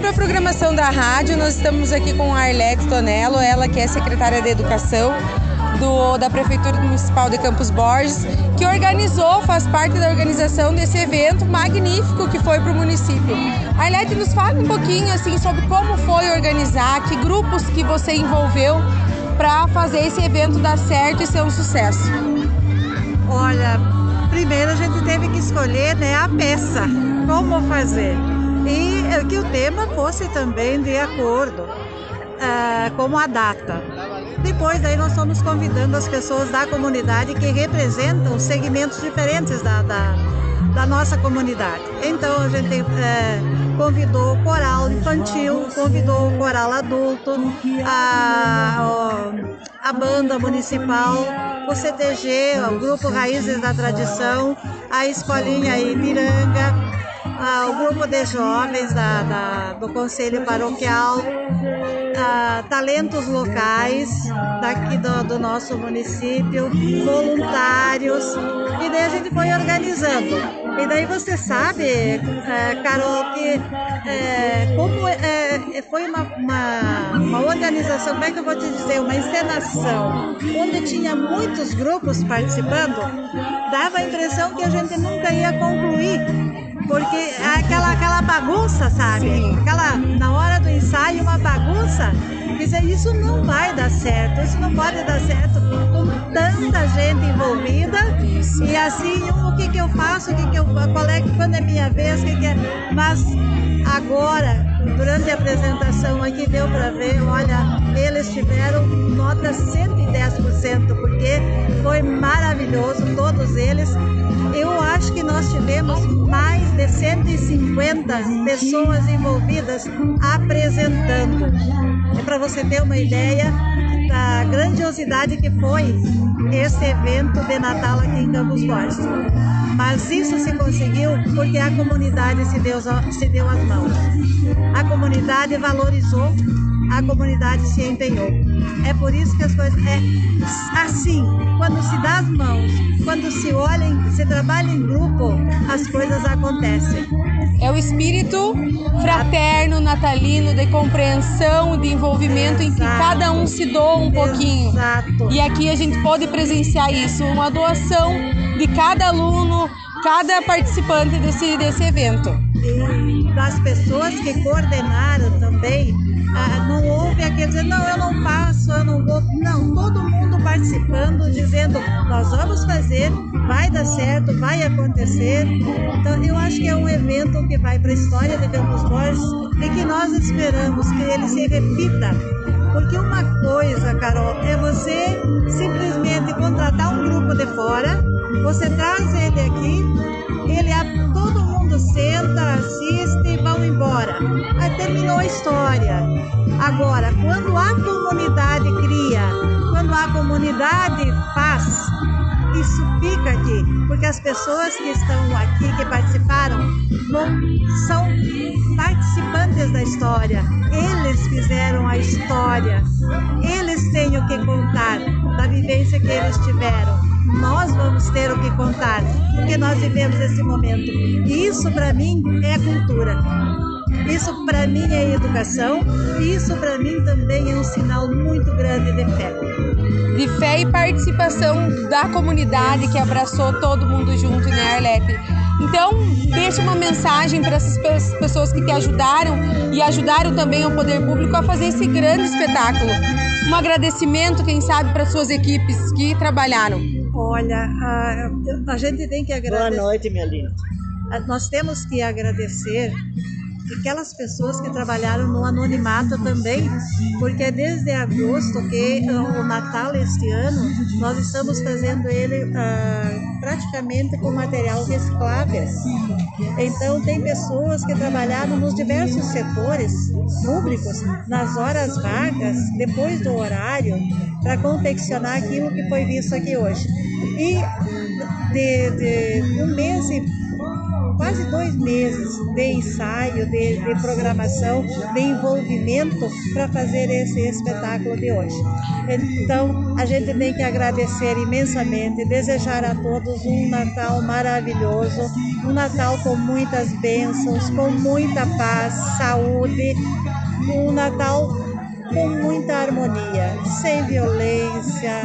para a programação da rádio, nós estamos aqui com a Arlete Tonello, ela que é secretária de Educação da Prefeitura Municipal de Campos Borges, que faz parte da organização desse evento magnífico que foi para o município. Arlete, nos fala um pouquinho assim, sobre como foi organizar, que grupos que você envolveu para fazer esse evento dar certo e ser um sucesso. Olha, primeiro a gente teve que escolher, né, a peça, como fazer, e que o tema fosse também de acordo com a data. Depois daí nós fomos convidando as pessoas da comunidade que representam segmentos diferentes da nossa comunidade. Então a gente convidou o coral infantil, convidou o coral adulto, a banda municipal, o CTG, o Grupo Raízes da Tradição, a Escolinha Ipiranga, o grupo de jovens do Conselho Paroquial, talentos locais daqui do nosso município, voluntários, e daí a gente foi organizando. E daí você sabe, Carol, que foi uma organização, como é que eu vou te dizer, uma encenação, onde tinha muitos grupos participando, dava a impressão que a gente nunca ia concluir. Porque aquela bagunça, sabe? Na hora do ensaio, uma bagunça. Isso não vai dar certo, isso não pode dar certo com tanta gente envolvida. E assim, o que eu faço, quando é minha vez, Mas agora, durante a apresentação aqui, deu para ver, olha, eles tiveram nota 110%, porque foi maravilhoso, todos eles. Eu acho que nós tivemos mais de 150 pessoas envolvidas apresentando. É para você ter uma ideia da grandiosidade que foi esse evento de Natal aqui em Campos Borges. Mas isso se conseguiu porque a comunidade se deu as mãos. A comunidade valorizou, a comunidade se empenhou. É por isso que as coisas assim, quando se dá as mãos, quando se olha, se trabalha em grupo, as coisas acontecem. É o espírito fraterno, natalino, de compreensão, de envolvimento, em que cada um se doa um pouquinho. Exato. E aqui a gente pode presenciar isso, uma doação de cada aluno, cada participante desse evento. E das pessoas que coordenaram também, não houve aquele dizer, não, eu não faço, eu não vou. Não, todo mundo participando, dizendo, nós vamos fazer, vai dar certo, vai acontecer. Então, eu acho que é um evento que vai para a história de Campos Borges e que nós esperamos que ele se repita. Porque uma coisa, Carol, é você simplesmente contratar um grupo de fora, você traz ele aqui, todo mundo senta, assiste e vão embora. Aí terminou a história. Agora, quando a comunidade cria, quando a comunidade faz, isso fica aqui, porque as pessoas que estão aqui, que participaram, são participantes da história. Eles fizeram a história, eles têm o que contar da vivência que eles tiveram. Nós vamos ter o que contar, porque nós vivemos esse momento. E isso para mim é cultura. Isso para mim é educação. E isso para mim também é um sinal muito grande de fé. De fé e participação da comunidade que abraçou todo mundo junto, né, Arlete? Então, deixa uma mensagem para essas pessoas que te ajudaram e ajudaram também o poder público a fazer esse grande espetáculo. Um agradecimento, quem sabe, para suas equipes que trabalharam. Olha, a gente tem que agradecer. Boa noite, minha linda. Nós temos que agradecer aquelas pessoas que trabalharam no anonimato também, porque desde agosto que o Natal este ano, nós estamos fazendo ele praticamente com material reciclável. Então tem pessoas que trabalharam nos diversos setores públicos, nas horas vagas, depois do horário, para confeccionar aquilo que foi visto aqui hoje. E de um mês quase 2 meses de ensaio, de programação, de envolvimento para fazer esse espetáculo de hoje. Então, a gente tem que agradecer imensamente, desejar a todos um Natal maravilhoso, um Natal com muitas bênçãos, com muita paz, saúde, um Natal com muita harmonia, sem violência,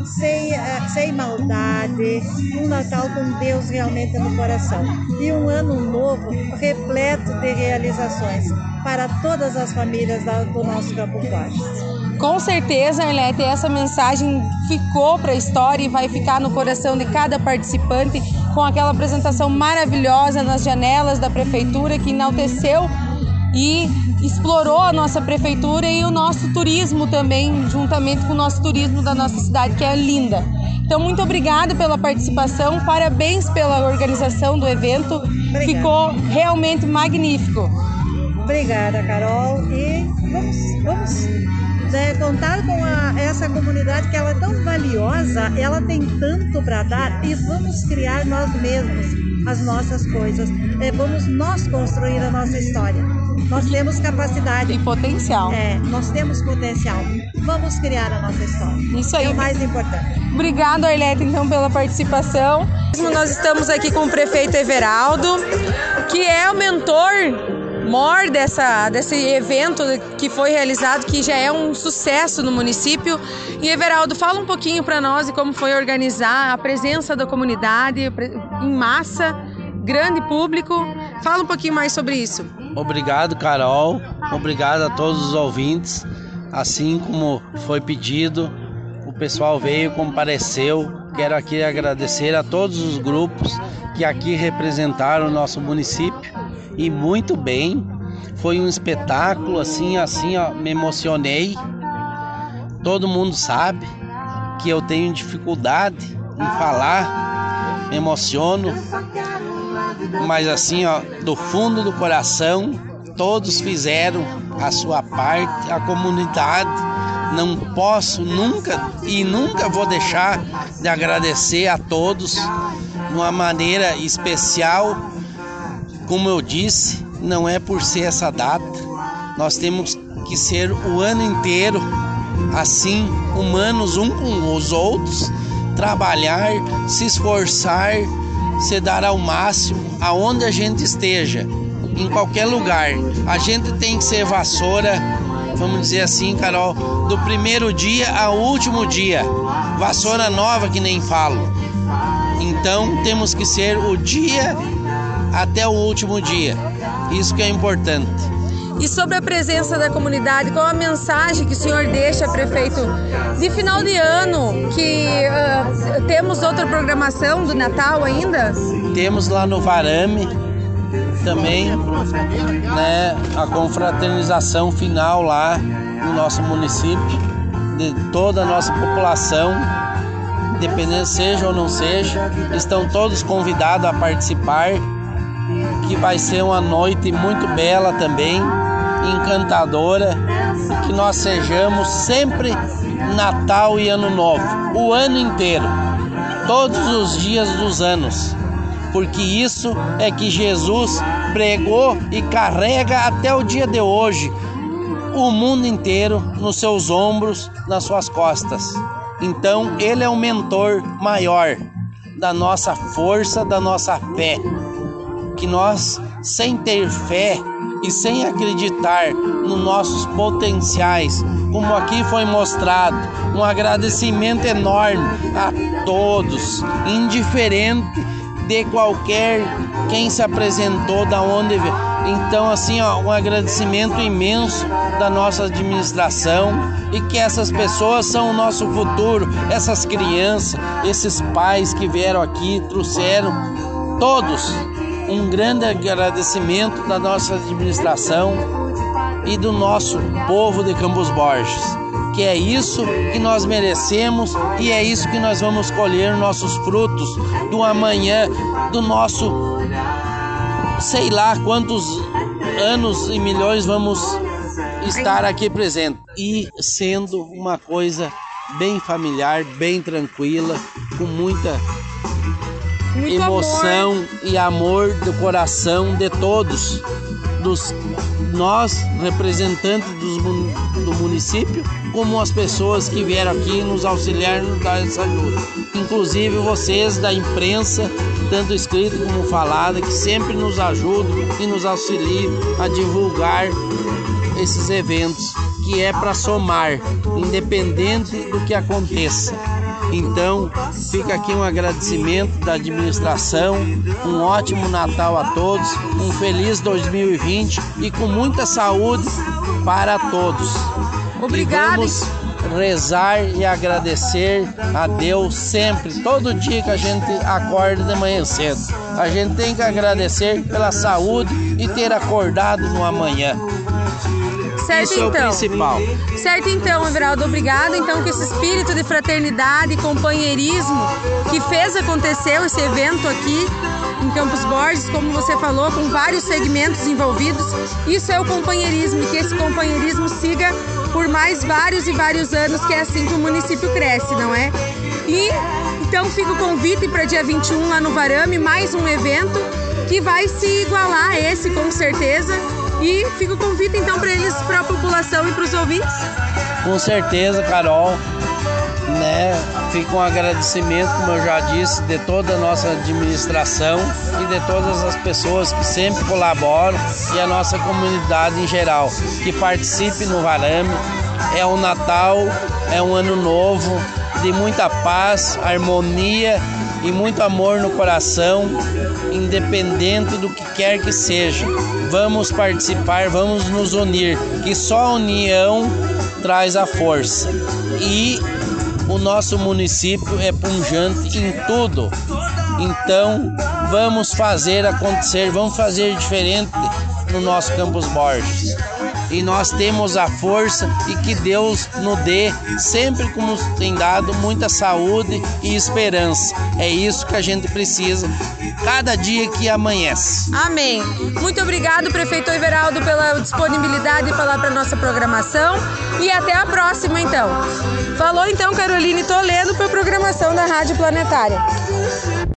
sem maldade, um Natal com Deus realmente no coração. E um ano novo repleto de realizações para todas as famílias do nosso Campos Borges. Com certeza, Arlete, essa mensagem ficou para a história e vai ficar no coração de cada participante com aquela apresentação maravilhosa nas janelas da prefeitura que enalteceu e explorou a nossa prefeitura e o nosso turismo também, juntamente com o nosso turismo da nossa cidade, que é linda. Então, muito obrigada pela participação, parabéns pela organização do evento, obrigada. Ficou realmente magnífico. Obrigada, Carol, e vamos contar com essa comunidade que ela é tão valiosa, ela tem tanto para dar e vamos criar nós mesmos as nossas coisas, vamos nós construir a nossa história. Nós temos capacidade. E potencial. Nós temos potencial. Vamos criar a nossa história. Isso aí. É o mais importante. Obrigado, Arlete, então, pela participação. Nós estamos aqui com o prefeito Everaldo, que é o mentor desse evento que foi realizado, que já é um sucesso no município. E, Everaldo, fala um pouquinho para nós de como foi organizar a presença da comunidade em massa, grande público. Fala um pouquinho mais sobre isso. Obrigado, Carol. Obrigado a todos os ouvintes. Assim como foi pedido, o pessoal veio, compareceu. Quero aqui agradecer a todos os grupos que aqui representaram o nosso município. E muito bem. Foi um espetáculo, assim, ó, me emocionei. Todo mundo sabe que eu tenho dificuldade em falar, me emociono. Mas assim, ó, do fundo do coração, todos fizeram a sua parte, a comunidade. Não posso nunca vou deixar de agradecer a todos de uma maneira especial. Como eu disse, não é por ser essa data, nós temos que ser o ano inteiro assim, humanos um com os outros, trabalhar, se esforçar, se dar ao máximo, aonde a gente esteja, em qualquer lugar. A gente tem que ser vassoura, vamos dizer assim, Carol, do primeiro dia ao último dia, vassoura nova que nem falo. Então temos que ser o dia até o último dia, isso que é importante. E sobre a presença da comunidade, qual a mensagem que o senhor deixa, prefeito, de final de ano, que temos outra programação do Natal ainda? Temos lá no Varame também, né, a confraternização final lá no nosso município, de toda a nossa população, independente seja ou não seja, estão todos convidados a participar, que vai ser uma noite muito bela também, encantadora, que nós sejamos sempre Natal e Ano Novo, o ano inteiro, todos os dias dos anos, porque isso é que Jesus pregou e carrega até o dia de hoje, o mundo inteiro nos seus ombros, nas suas costas. Então ele é o mentor maior da nossa força, da nossa fé, que nós, sem ter fé e sem acreditar nos nossos potenciais, como aqui foi mostrado, um agradecimento enorme a todos, indiferente de qualquer quem se apresentou, da onde veio. Então, assim, ó, um agradecimento imenso da nossa administração, e que essas pessoas são o nosso futuro, essas crianças, esses pais que vieram aqui, trouxeram todos. Um grande agradecimento da nossa administração e do nosso povo de Campos Borges, que é isso que nós merecemos e é isso que nós vamos colher nossos frutos do amanhã, do nosso, sei lá quantos anos e milhões vamos estar aqui presente. E sendo uma coisa bem familiar, bem tranquila, com muita muito emoção amor. E amor do coração de todos, nós, representantes do município, como as pessoas que vieram aqui nos auxiliar, nos dar essa ajuda. Inclusive vocês da imprensa, tanto escrita como falada, que sempre nos ajudam e nos auxiliam a divulgar esses eventos, que é para somar, independente do que aconteça. Então, fica aqui um agradecimento da administração, um ótimo Natal a todos, um feliz 2020 e com muita saúde para todos. Obrigada. E vamos rezar e agradecer a Deus sempre, todo dia que a gente acorda de manhã cedo. A gente tem que agradecer pela saúde e ter acordado no amanhã. Certo, isso é então. o principal. Certo, então, Everaldo, obrigado. Então, que esse espírito de fraternidade e companheirismo que fez acontecer esse evento aqui em Campos Borges, como você falou, com vários segmentos envolvidos, isso é o companheirismo, e que esse companheirismo siga por mais vários e vários anos, que é assim que o município cresce, não é? E então fica o convite para dia 21 lá no Varame, mais um evento que vai se igualar a esse, com certeza. E fica o convite então para eles, para a população e para os ouvintes. Com certeza, Carol, né? Fica um agradecimento, como eu já disse, de toda a nossa administração e de todas as pessoas que sempre colaboram e a nossa comunidade em geral, que participe no Varame. É um Natal, é um ano novo de muita paz, harmonia e muito amor no coração, independente do que quer que seja. Vamos participar, vamos nos unir, que só a união traz a força. E o nosso município é pujante em tudo. Então, vamos fazer acontecer, vamos fazer diferente no nosso Campos Borges. E nós temos a força e que Deus nos dê, sempre como nos tem dado, muita saúde e esperança. É isso que a gente precisa cada dia que amanhece. Amém. Muito obrigado, prefeito Everaldo, pela disponibilidade de falar para a nossa programação. E até a próxima, então. Falou, então, Caroline Toledo, para a programação da Rádio Planetária.